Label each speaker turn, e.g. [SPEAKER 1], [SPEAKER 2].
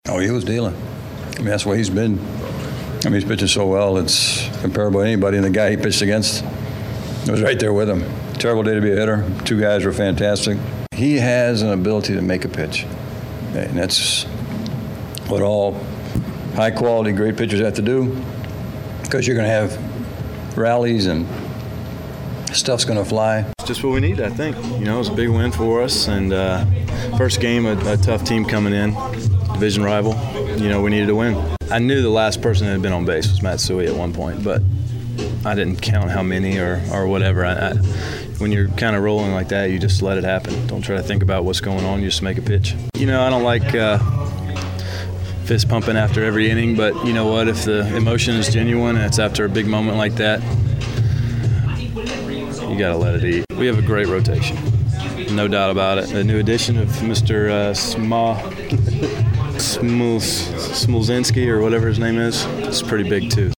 [SPEAKER 1] Oh, he was dealing. I mean, that's why he's been. I mean, he's pitching so well, it's comparable to anybody. And the guy he pitched against was right there with him. Terrible day to be a hitter. Two guys were fantastic. He has an ability to make a pitch. And that's what all high-quality, great pitchers have to do, because you're going to have rallies and stuff's going to fly.
[SPEAKER 2] It's just what we need, I think. You know, it was a big win for us, and first game, a tough team coming in, division rival. You know, we needed to win. I knew the last person that had been on base was Matsui at one point, but I didn't count how many or whatever. When you're kind of rolling like that, you just let it happen. Don't try to think about what's going on. You just make a pitch. You know, I don't like fist pumping after every inning, but you know what? If the emotion is genuine and it's after a big moment like that, you got to let it eat. We have a great rotation, no doubt about it. The new addition of Mr. Smolzinski or whatever his name is pretty big too.